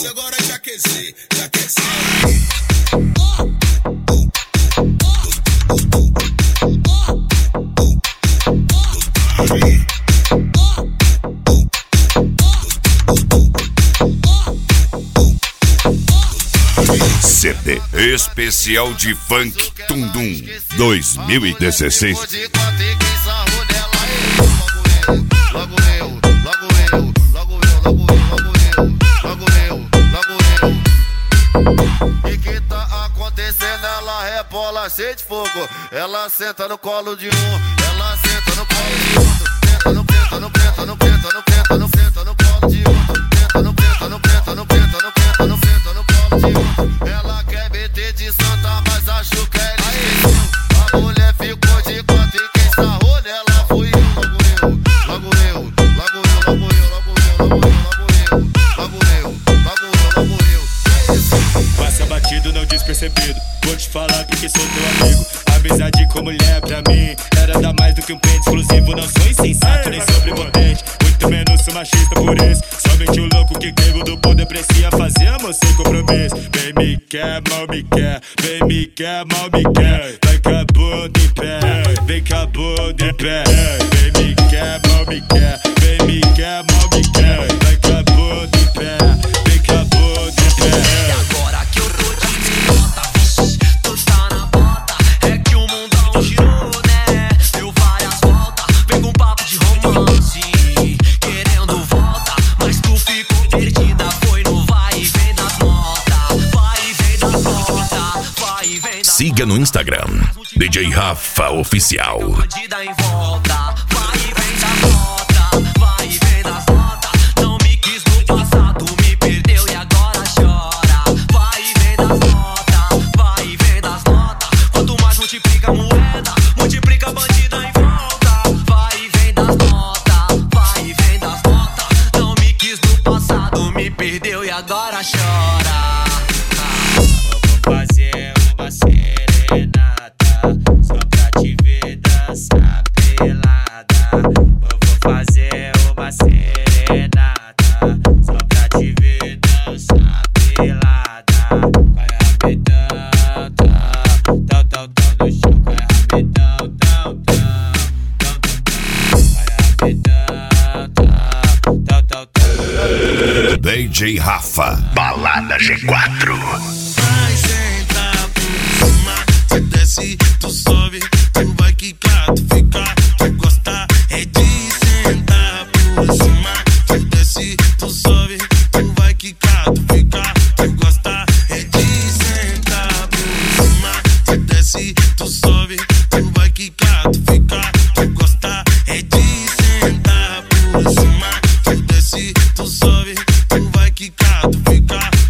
desce agora te aquecer, te aquecer. CD especial de funk Tundum 2016. E que tá acontecendo? Ela rebola cheia de fogo. Ela senta no colo de um, ela senta no colo de outro. Senta no penta, no penta, no penta, no penta, no penta no colo de outro. Senta no penta, no penta, no penta, no penta, no penta no colo de outro. Ela quer meter de santa, mas acho que ela esqueceu. A mulher ficou de quatro e quem sarrou nela fui eu. Logo eu, logo eu, logo eu, logo eu, logo eu, logo eu, logo eu, logo eu. Passa batido, não despercebido. Vou te falar que sou teu amigo. Amizade com mulher pra mim era dar mais do que um pente exclusivo. Não sou insensato nem sobrepotente, muito menos sou machista por isso. Somente o louco que grego do poder precisa fazer amor sem compromisso. Bem me quer, mal me quer. Bem me quer, mal me quer. Vai com a bunda em pé, vem com a bunda em pé. Bem me quer, mal me quer. Bem me quer, mal me quer. Vai com a bunda em pé, vem com a bunda em pé. E agora que eu tô de minhota, vixe, tu tá na bota. É que o mundão girou, né? Deu várias voltas. Vem com papo de romance, querendo volta. Mas tu ficou perdida, foi no vai e vem das notas. Vai e vem das notas, vai e vem das. Siga no Instagram DJ Rafa Oficial. Bandida em volta, vai e vem das notas. Vai e vem das notas. Não me quis no passado, me perdeu e agora chora. Vai e vem das notas, vai e vem das notas. Quanto mais multiplica a moeda, multiplica a bandida em volta. Vai e vem das notas, vai e vem das notas. Não me quis no passado, me perdeu e agora chora. Vou fazer uma serenata só pra te ver dançar pelada. Eu vou fazer uma serenata só pra te ver dançar pelada. Vai rapidão, tão, tão, tão no chão. Vai rapidão, tão, tão, tão, tão. Vai rapidão, tão, tão, tão. DJ Rafa, Balada G4. Vai sentar por cima, cê desce, tu sobe, tu vai quicar, tu fica, tu gostar, é de sentar por cima, cê desce, tu sobe, tu vai quicar, tu fica, tu gostar, é de sentar por cima, cê desce, tu sobe, tu vai quicar, tu fica, tu gostar, é de sentar por cima, cê desce, tu sobe, tu vai quicar, tu fica.